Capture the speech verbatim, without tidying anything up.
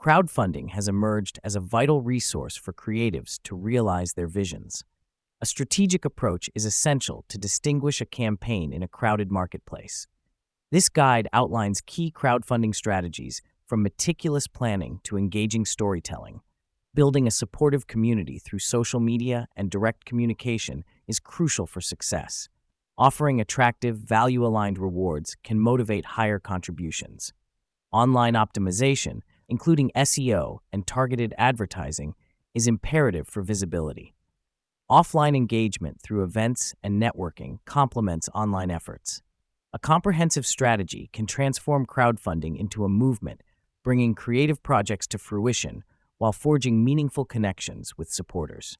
crowdfunding has emerged as a vital resource for creatives to realize their visions. A strategic approach is essential to distinguish a campaign in a crowded marketplace. This guide outlines key crowdfunding strategies from meticulous planning to engaging storytelling. Building a supportive community through social media and direct communication is crucial for success. Offering attractive, value-aligned rewards can motivate higher contributions. Online optimization, including S E O and targeted advertising, is imperative for visibility. Offline engagement through events and networking complements online efforts. A comprehensive strategy can transform crowdfunding into a movement, bringing creative projects to fruition while forging meaningful connections with supporters.